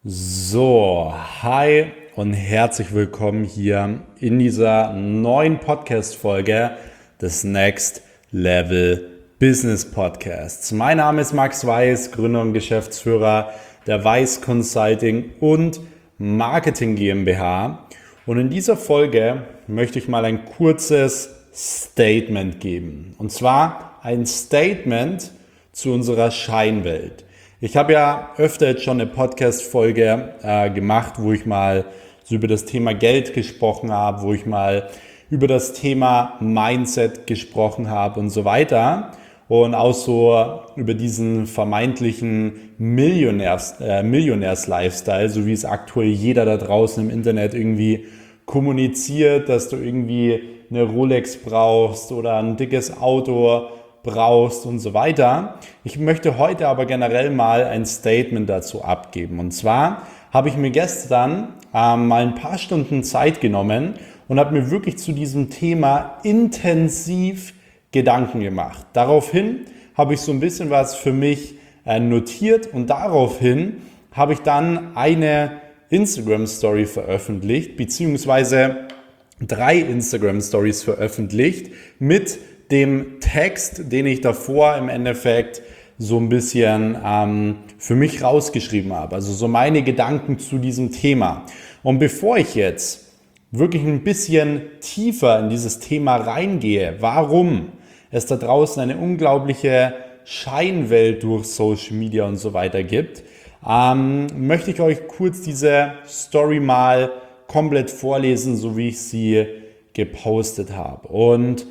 So, hi und herzlich willkommen hier in dieser neuen Podcast-Folge des Next Level Business Podcasts. Mein Name ist Max Weiß, Gründer und Geschäftsführer der Weiß Consulting und Marketing GmbH. Und in dieser Folge möchte ich mal ein kurzes Statement geben. Und zwar ein Statement zu unserer Scheinwelt. Ich habe ja öfter jetzt schon eine Podcast-Folge gemacht, wo ich mal so über das Thema Geld gesprochen habe, wo ich mal über das Thema Mindset gesprochen habe und so weiter. Und auch so über diesen vermeintlichen Millionärs-Lifestyle, so wie es aktuell jeder da draußen im Internet irgendwie kommuniziert, dass du irgendwie eine Rolex brauchst oder ein dickes Auto brauchst und so weiter. Ich möchte heute aber generell mal ein Statement dazu abgeben. Und zwar habe ich mir gestern mal ein paar Stunden Zeit genommen und habe mir wirklich zu diesem Thema intensiv Gedanken gemacht. Daraufhin habe ich so ein bisschen was für mich notiert und daraufhin habe ich dann eine Instagram-Story veröffentlicht, beziehungsweise 3 Instagram-Stories veröffentlicht mit dem Text, den ich davor im Endeffekt so ein bisschen für mich rausgeschrieben habe. Also so meine Gedanken zu diesem Thema. Und bevor ich jetzt wirklich ein bisschen tiefer in dieses Thema reingehe, warum es da draußen eine unglaubliche Scheinwelt durch Social Media und so weiter gibt, möchte ich euch kurz diese Story mal komplett vorlesen, so wie ich sie gepostet habe. Und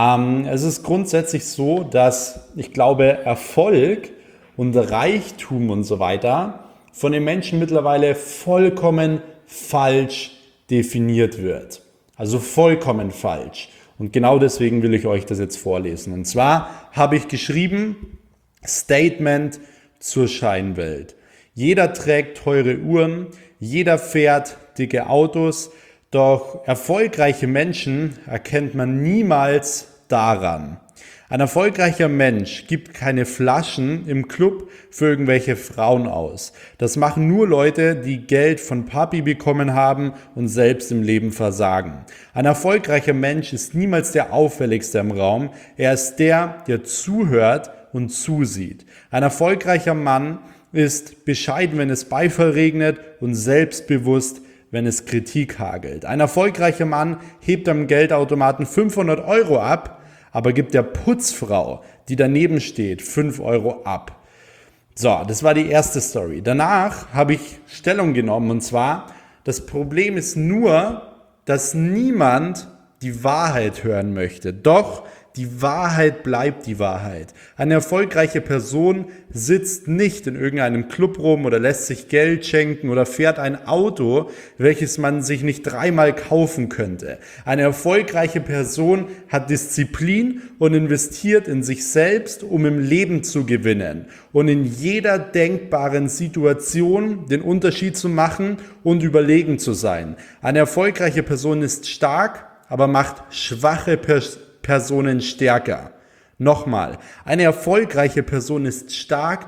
es ist grundsätzlich so, dass ich glaube, Erfolg und Reichtum und so weiter von den Menschen mittlerweile vollkommen falsch definiert wird. Also vollkommen falsch. Und genau deswegen will ich euch das jetzt vorlesen. Und zwar habe ich geschrieben, Statement zur Scheinwelt. Jeder trägt teure Uhren, jeder fährt dicke Autos, doch erfolgreiche Menschen erkennt man niemals daran. Ein erfolgreicher Mensch gibt keine Flaschen im Club für irgendwelche Frauen aus. Das machen nur Leute, die Geld von Papi bekommen haben und selbst im Leben versagen. Ein erfolgreicher Mensch ist niemals der Auffälligste im Raum. Er ist der, der zuhört und zusieht. Ein erfolgreicher Mann ist bescheiden, wenn es Beifall regnet und selbstbewusst, wenn es Kritik hagelt. Ein erfolgreicher Mann hebt am Geldautomaten 500 € ab, aber gibt der Putzfrau, die daneben steht, 5 € ab. So, das war die erste Story. Danach habe ich Stellung genommen und zwar, das Problem ist nur, dass niemand die Wahrheit hören möchte. Doch die Wahrheit bleibt die Wahrheit. Eine erfolgreiche Person sitzt nicht in irgendeinem Club rum oder lässt sich Geld schenken oder fährt ein Auto, welches man sich nicht 3-mal kaufen könnte. Eine erfolgreiche Person hat Disziplin und investiert in sich selbst, um im Leben zu gewinnen und in jeder denkbaren Situation den Unterschied zu machen und überlegen zu sein. Eine erfolgreiche Person ist stark, aber macht schwache Personen stärker. Nochmal, eine erfolgreiche Person ist stark,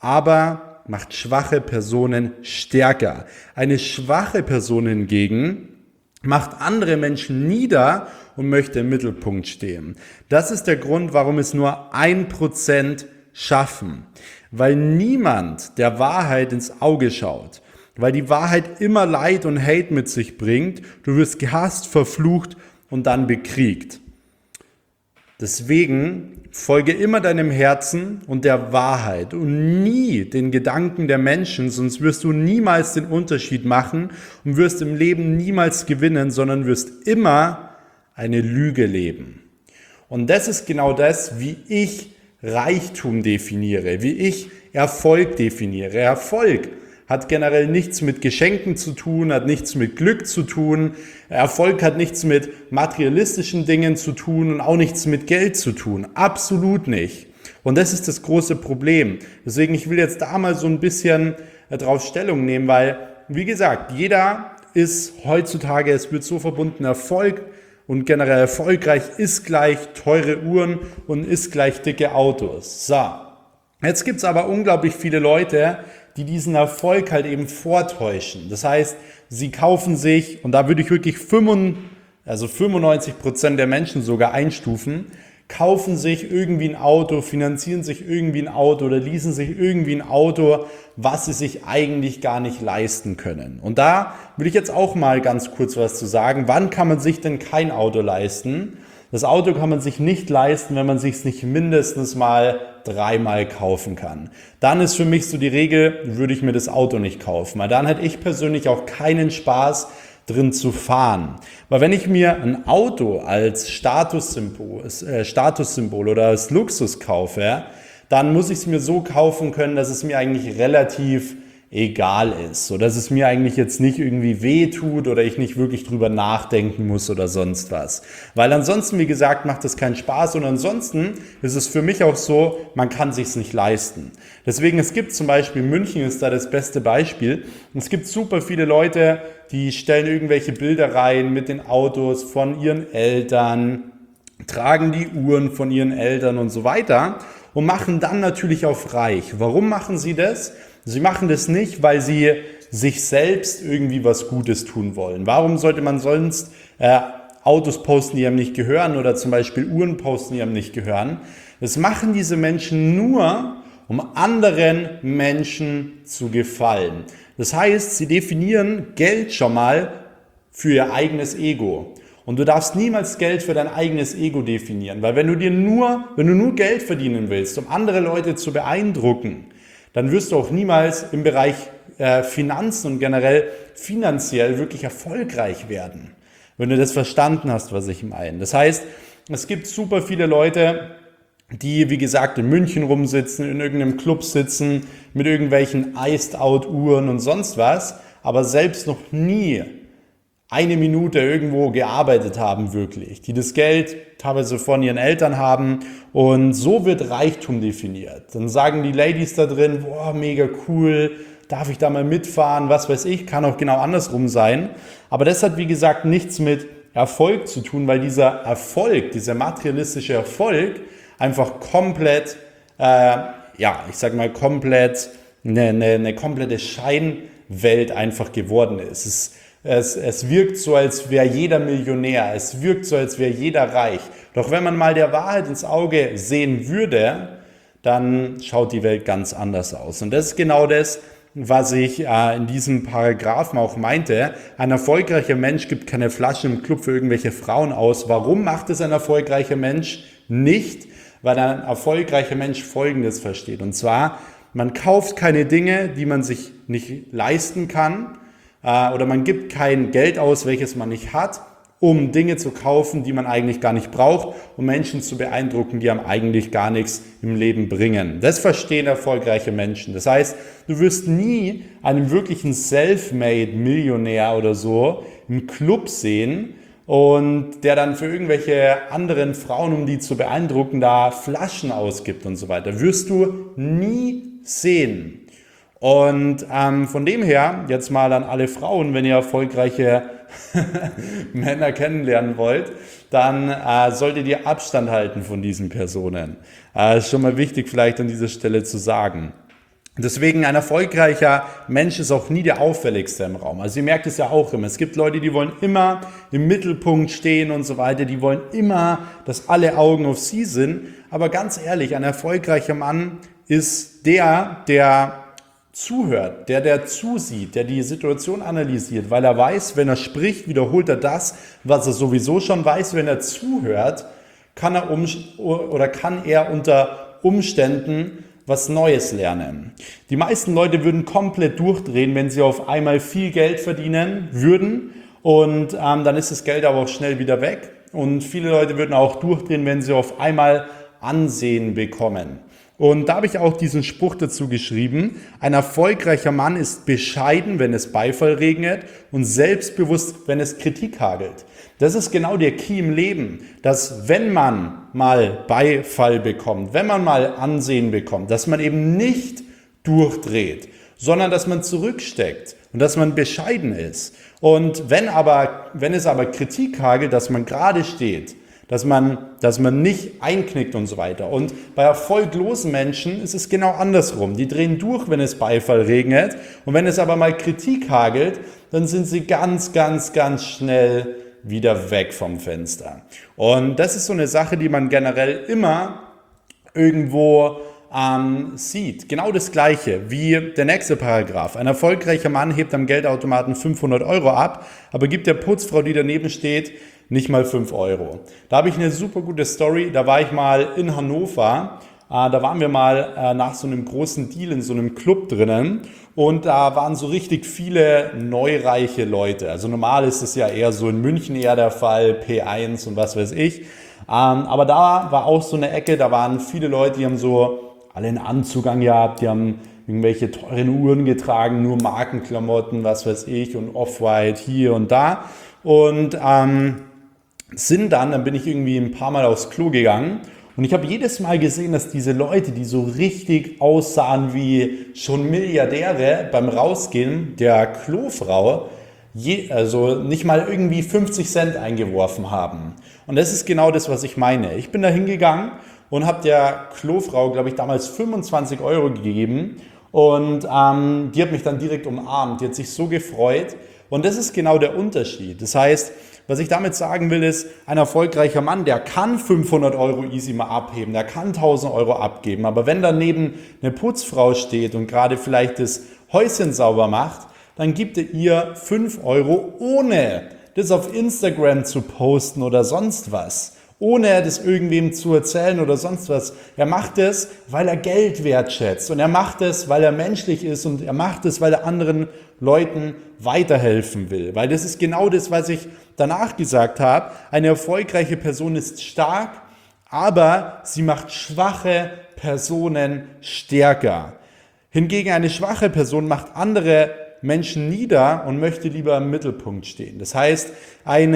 aber macht schwache Personen stärker. Eine schwache Person hingegen macht andere Menschen nieder und möchte im Mittelpunkt stehen. Das ist der Grund, warum es nur 1% schaffen. Weil niemand der Wahrheit ins Auge schaut. Weil die Wahrheit immer Leid und Hate mit sich bringt. Du wirst gehasst, verflucht und dann bekriegt. Deswegen folge immer deinem Herzen und der Wahrheit und nie den Gedanken der Menschen, sonst wirst du niemals den Unterschied machen und wirst im Leben niemals gewinnen, sondern wirst immer eine Lüge leben. Und das ist genau das, wie ich Reichtum definiere, wie ich Erfolg definiere. Erfolg hat generell nichts mit Geschenken zu tun, hat nichts mit Glück zu tun. Erfolg hat nichts mit materialistischen Dingen zu tun und auch nichts mit Geld zu tun. Absolut nicht. Und das ist das große Problem. Deswegen, ich will jetzt da mal so ein bisschen drauf Stellung nehmen, weil, wie gesagt, jeder ist heutzutage, es wird so verbunden, Erfolg und generell erfolgreich ist gleich teure Uhren und ist gleich dicke Autos. So. Jetzt gibt es aber unglaublich viele Leute, die diesen Erfolg halt eben vortäuschen. Das heißt, sie kaufen sich, und da würde ich wirklich 95% der Menschen sogar einstufen, kaufen sich irgendwie ein Auto, finanzieren sich irgendwie ein Auto oder leasen sich irgendwie ein Auto, was sie sich eigentlich gar nicht leisten können. Und da würde ich jetzt auch mal ganz kurz was zu sagen. Wann kann man sich denn kein Auto leisten? Das Auto kann man sich nicht leisten, wenn man sich es nicht mindestens mal 3-mal kaufen kann. Dann ist für mich so die Regel, würde ich mir das Auto nicht kaufen. Weil dann hätte ich persönlich auch keinen Spaß drin zu fahren. Weil wenn ich mir ein Auto als Statussymbol oder als Luxus kaufe, dann muss ich es mir so kaufen können, dass es mir eigentlich relativ egal ist, so dass es mir eigentlich jetzt nicht irgendwie weh tut oder ich nicht wirklich drüber nachdenken muss oder sonst was. Weil ansonsten, wie gesagt, macht es keinen Spaß und ansonsten ist es für mich auch so, man kann sich's nicht leisten. Deswegen, es gibt zum Beispiel, München ist da das beste Beispiel, es gibt super viele Leute, die stellen irgendwelche Bilder rein mit den Autos von ihren Eltern, tragen die Uhren von ihren Eltern und so weiter und machen dann natürlich auch reich. Warum machen sie das? Sie machen das nicht, weil sie sich selbst irgendwie was Gutes tun wollen. Warum sollte man sonst Autos posten, die einem nicht gehören oder zum Beispiel Uhren posten, die einem nicht gehören? Das machen diese Menschen nur, um anderen Menschen zu gefallen. Das heißt, sie definieren Geld schon mal für ihr eigenes Ego. Und du darfst niemals Geld für dein eigenes Ego definieren, weil wenn du nur Geld verdienen willst, um andere Leute zu beeindrucken, dann wirst du auch niemals im Bereich Finanzen und generell finanziell wirklich erfolgreich werden, wenn du das verstanden hast, was ich meine. Das heißt, es gibt super viele Leute, die, wie gesagt, in München rumsitzen, in irgendeinem Club sitzen, mit irgendwelchen Iced-Out-Uhren und sonst was, aber selbst noch nie eine Minute irgendwo gearbeitet haben wirklich, die das Geld teilweise von ihren Eltern haben und so wird Reichtum definiert. Dann sagen die Ladies da drin, boah, mega cool, darf ich da mal mitfahren, was weiß ich, kann auch genau andersrum sein. Aber das hat, wie gesagt, nichts mit Erfolg zu tun, weil dieser Erfolg, dieser materialistische Erfolg einfach komplett, komplett eine komplette Scheinwelt einfach geworden ist. Es wirkt so, als wäre jeder Millionär, es wirkt so, als wäre jeder reich. Doch wenn man mal der Wahrheit ins Auge sehen würde, dann schaut die Welt ganz anders aus. Und das ist genau das, was ich in diesem Paragraphen auch meinte. Ein erfolgreicher Mensch gibt keine Flaschen im Club für irgendwelche Frauen aus. Warum macht es ein erfolgreicher Mensch nicht? Weil ein erfolgreicher Mensch Folgendes versteht. Und zwar, man kauft keine Dinge, die man sich nicht leisten kann, oder man gibt kein Geld aus, welches man nicht hat, um Dinge zu kaufen, die man eigentlich gar nicht braucht, um Menschen zu beeindrucken, die einem eigentlich gar nichts im Leben bringen. Das verstehen erfolgreiche Menschen. Das heißt, du wirst nie einen wirklichen Self-Made-Millionär oder so im Club sehen und der dann für irgendwelche anderen Frauen, um die zu beeindrucken, da Flaschen ausgibt und so weiter. Wirst du nie sehen. Und von dem her, jetzt mal an alle Frauen, wenn ihr erfolgreiche Männer kennenlernen wollt, dann solltet ihr Abstand halten von diesen Personen. Ist schon mal wichtig vielleicht an dieser Stelle zu sagen. Deswegen ein erfolgreicher Mensch ist auch nie der auffälligste im Raum. Also ihr merkt es ja auch immer. Es gibt Leute, die wollen immer im Mittelpunkt stehen und so weiter. Die wollen immer, dass alle Augen auf sie sind. Aber ganz ehrlich, ein erfolgreicher Mann ist der zuhört, der zusieht, der die Situation analysiert, weil er weiß, wenn er spricht, wiederholt er das, was er sowieso schon weiß. Wenn er zuhört, kann er unter Umständen was Neues lernen. Die meisten Leute würden komplett durchdrehen, wenn sie auf einmal viel Geld verdienen würden und dann ist das Geld aber auch schnell wieder weg. Und viele Leute würden auch durchdrehen, wenn sie auf einmal Ansehen bekommen. Und da habe ich auch diesen Spruch dazu geschrieben: Ein erfolgreicher Mann ist bescheiden, wenn es Beifall regnet, und selbstbewusst, wenn es Kritik hagelt. Das ist genau der Key im Leben, dass wenn man mal Beifall bekommt, wenn man mal Ansehen bekommt, dass man eben nicht durchdreht, sondern dass man zurücksteckt und dass man bescheiden ist. Und wenn es aber Kritik hagelt, dass man gerade steht, dass man nicht einknickt und so weiter. Und bei erfolglosen Menschen ist es genau andersrum. Die drehen durch, wenn es Beifall regnet. Und wenn es aber mal Kritik hagelt, dann sind sie ganz, ganz, ganz schnell wieder weg vom Fenster. Und das ist so eine Sache, die man generell immer irgendwo sieht. Genau das Gleiche wie der nächste Paragraph. Ein erfolgreicher Mann hebt am Geldautomaten 500 Euro ab, aber gibt der Putzfrau, die daneben steht, nicht mal 5 Euro. Da habe ich eine super gute Story. Da war ich mal in Hannover. Da waren wir mal nach so einem großen Deal in so einem Club drinnen und da waren so richtig viele neureiche Leute. Also normal ist es ja eher so in München eher der Fall, P1 und was weiß ich. Aber da war auch so eine Ecke, da waren viele Leute, die haben so alle einen Anzug angehabt, die haben irgendwelche teuren Uhren getragen, nur Markenklamotten, was weiß ich und Off-White hier und da. Und dann bin ich irgendwie ein paar Mal aufs Klo gegangen und ich habe jedes Mal gesehen, dass diese Leute, die so richtig aussahen wie schon Milliardäre beim Rausgehen der Klofrau, also nicht mal irgendwie 50 Cent eingeworfen haben. Und das ist genau das, was ich meine. Ich bin da hingegangen und habe der Klofrau, glaube ich, damals 25 Euro gegeben und die hat mich dann direkt umarmt. Die hat sich so gefreut und das ist genau der Unterschied. Das heißt, was ich damit sagen will, ist, ein erfolgreicher Mann, der kann 500 Euro easy mal abheben, der kann 1000 Euro abgeben, aber wenn daneben eine Putzfrau steht und gerade vielleicht das Häuschen sauber macht, dann gibt er ihr 5 Euro, ohne das auf Instagram zu posten oder sonst was. Ohne das irgendwem zu erzählen oder sonst was. Er macht es, weil er Geld wertschätzt und er macht es, weil er menschlich ist und er macht es, weil er anderen Leuten weiterhelfen will. Weil das ist genau das, was ich danach gesagt habe. Eine erfolgreiche Person ist stark, aber sie macht schwache Personen stärker. Hingegen eine schwache Person macht andere Menschen nieder und möchte lieber im Mittelpunkt stehen. Das heißt, ein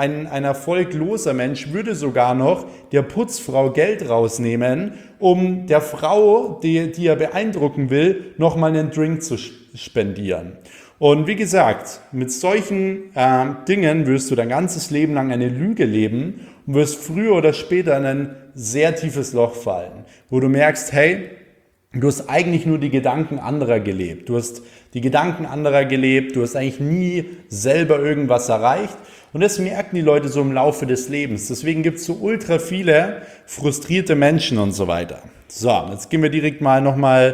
erfolgloser Mensch würde sogar noch der Putzfrau Geld rausnehmen, um der Frau, die er beeindrucken will, nochmal einen Drink zu spendieren. Und wie gesagt, mit solchen Dingen wirst du dein ganzes Leben lang eine Lüge leben und wirst früher oder später in ein sehr tiefes Loch fallen, wo du merkst, hey, du hast eigentlich nur die Gedanken anderer gelebt. Du hast die Gedanken anderer gelebt. Du hast eigentlich nie selber irgendwas erreicht. Und das merken die Leute so im Laufe des Lebens. Deswegen gibt es so ultra viele frustrierte Menschen und so weiter. So, jetzt gehen wir direkt mal nochmal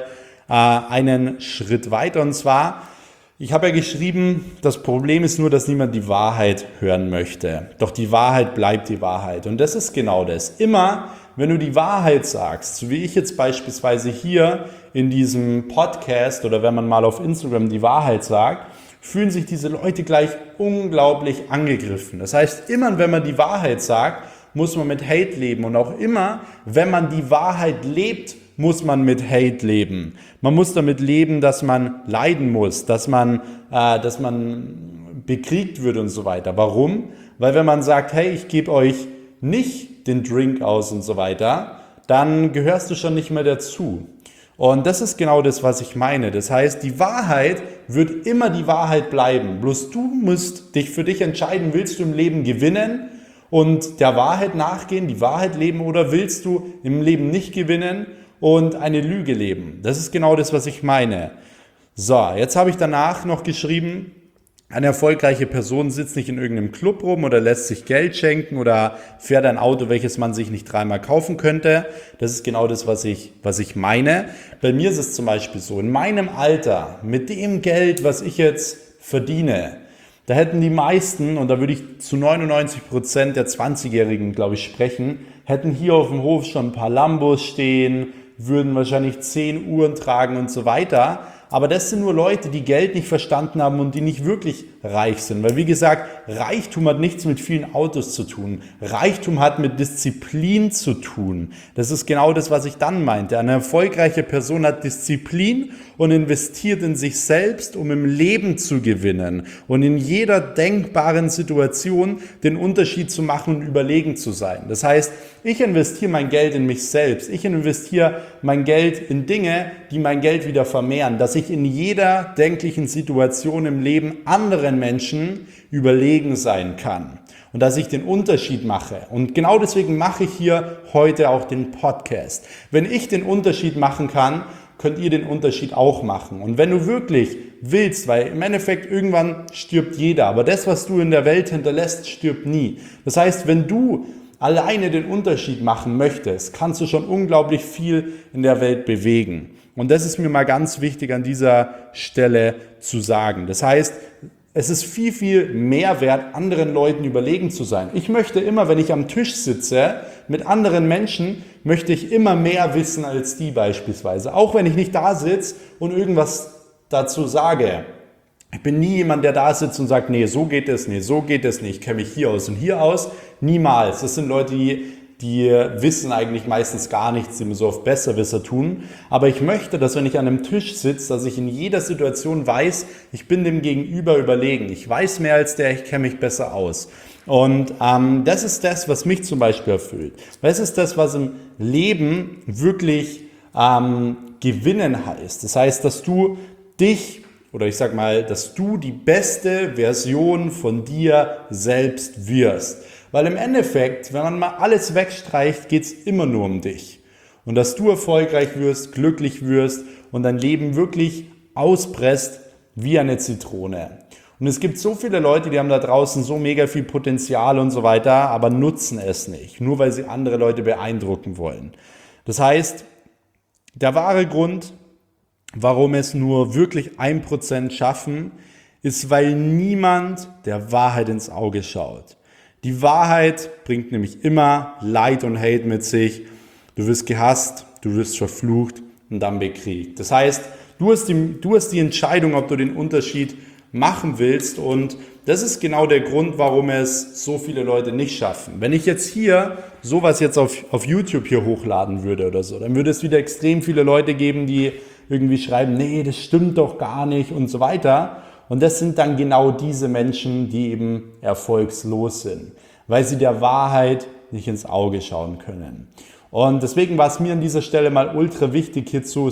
einen Schritt weiter. Und zwar, ich habe ja geschrieben, das Problem ist nur, dass niemand die Wahrheit hören möchte. Doch die Wahrheit bleibt die Wahrheit. Und das ist genau das. Immer, wenn du die Wahrheit sagst, so wie ich jetzt beispielsweise hier in diesem Podcast oder wenn man mal auf Instagram die Wahrheit sagt, fühlen sich diese Leute gleich unglaublich angegriffen. Das heißt, immer wenn man die Wahrheit sagt, muss man mit Hate leben. Und auch immer, wenn man die Wahrheit lebt, muss man mit Hate leben. Man muss damit leben, dass man leiden muss, dass man bekriegt wird und so weiter. Warum? Weil wenn man sagt, hey, ich gebe euch nicht den Drink aus und so weiter, dann gehörst du schon nicht mehr dazu. Und das ist genau das, was ich meine. Das heißt, die Wahrheit wird immer die Wahrheit bleiben. Bloß du musst dich für dich entscheiden, willst du im Leben gewinnen und der Wahrheit nachgehen, die Wahrheit leben, oder willst du im Leben nicht gewinnen und eine Lüge leben? Das ist genau das, was ich meine. So, jetzt habe ich danach noch geschrieben, eine erfolgreiche Person sitzt nicht in irgendeinem Club rum oder lässt sich Geld schenken oder fährt ein Auto, welches man sich nicht dreimal kaufen könnte. Das ist genau das, was ich meine. Bei mir ist es zum Beispiel so, in meinem Alter, mit dem Geld, was ich jetzt verdiene, da hätten die meisten, und da würde ich zu 99% der 20-Jährigen, glaube ich, sprechen, hätten hier auf dem Hof schon ein paar Lambos stehen, würden wahrscheinlich 10 Uhren tragen und so weiter. Aber das sind nur Leute, die Geld nicht verstanden haben und die nicht wirklich reich sind. Weil wie gesagt, Reichtum hat nichts mit vielen Autos zu tun. Reichtum hat mit Disziplin zu tun. Das ist genau das, was ich dann meinte. Eine erfolgreiche Person hat Disziplin und investiert in sich selbst, um im Leben zu gewinnen und in jeder denkbaren Situation den Unterschied zu machen und überlegen zu sein. Das heißt, ich investiere mein Geld in mich selbst. Ich investiere mein Geld in Dinge, die mein Geld wieder vermehren, dass ich in jeder denklichen Situation im Leben anderen Menschen überlegen sein kann und dass ich den Unterschied mache. Und genau deswegen mache ich hier heute auch den Podcast. Wenn ich den Unterschied machen kann, könnt ihr den Unterschied auch machen. Und wenn du wirklich willst, weil im Endeffekt irgendwann stirbt jeder, aber das, was du in der Welt hinterlässt, stirbt nie. Das heißt, wenn du alleine den Unterschied machen möchtest, kannst du schon unglaublich viel in der Welt bewegen. Und das ist mir mal ganz wichtig an dieser Stelle zu sagen. Das heißt, es ist viel, viel mehr wert, anderen Leuten überlegen zu sein. Ich möchte immer, wenn ich am Tisch sitze mit anderen Menschen, möchte ich immer mehr wissen als die beispielsweise. Auch wenn ich nicht da sitze und irgendwas dazu sage. Ich bin nie jemand, der da sitzt und sagt, nee, so geht es, nee, so geht es nicht, ich kenne mich hier aus und hier aus. Niemals. Das sind Leute, die wissen eigentlich meistens gar nichts, die mir so oft Besserwisser tun. Aber ich möchte, dass wenn ich an einem Tisch sitze, dass ich in jeder Situation weiß, ich bin dem Gegenüber überlegen. Ich weiß mehr als der, ich kenne mich besser aus. Und das ist das, was mich zum Beispiel erfüllt. Das ist das, was im Leben wirklich gewinnen heißt. Das heißt, dass du dich, oder ich sag mal, dass du die beste Version von dir selbst wirst. Weil im Endeffekt, wenn man mal alles wegstreicht, geht es immer nur um dich. Und dass du erfolgreich wirst, glücklich wirst und dein Leben wirklich auspresst wie eine Zitrone. Und es gibt so viele Leute, die haben da draußen so mega viel Potenzial und so weiter, aber nutzen es nicht, nur weil sie andere Leute beeindrucken wollen. Das heißt, der wahre Grund, warum es nur wirklich 1% schaffen, ist, weil niemand der Wahrheit ins Auge schaut. Die Wahrheit bringt nämlich immer Leid und Hate mit sich. Du wirst gehasst, du wirst verflucht und dann bekriegt. Das heißt, du hast die Entscheidung, ob du den Unterschied machen willst, und das ist genau der Grund, warum es so viele Leute nicht schaffen. Wenn ich jetzt hier sowas jetzt auf YouTube hier hochladen würde oder so, dann würde es wieder extrem viele Leute geben, die irgendwie schreiben, nee, das stimmt doch gar nicht und so weiter. Und das sind dann genau diese Menschen, die eben erfolgslos sind, weil sie der Wahrheit nicht ins Auge schauen können. Und deswegen war es mir an dieser Stelle mal ultra wichtig, hierzu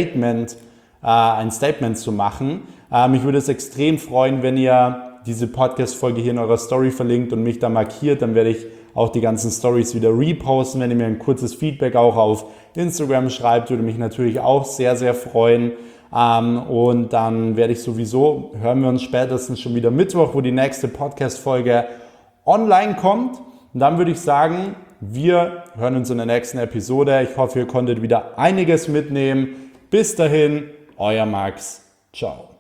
ein Statement zu machen. Mich würde es extrem freuen, wenn ihr diese Podcast-Folge hier in eurer Story verlinkt und mich da markiert. Dann werde ich auch die ganzen Stories wieder reposten. Wenn ihr mir ein kurzes Feedback auch auf Instagram schreibt, würde mich natürlich auch sehr, sehr freuen. Und dann hören wir uns spätestens schon wieder Mittwoch, wo die nächste Podcast-Folge online kommt. Und dann würde ich sagen, wir hören uns in der nächsten Episode. Ich hoffe, ihr konntet wieder einiges mitnehmen. Bis dahin, euer Max. Ciao.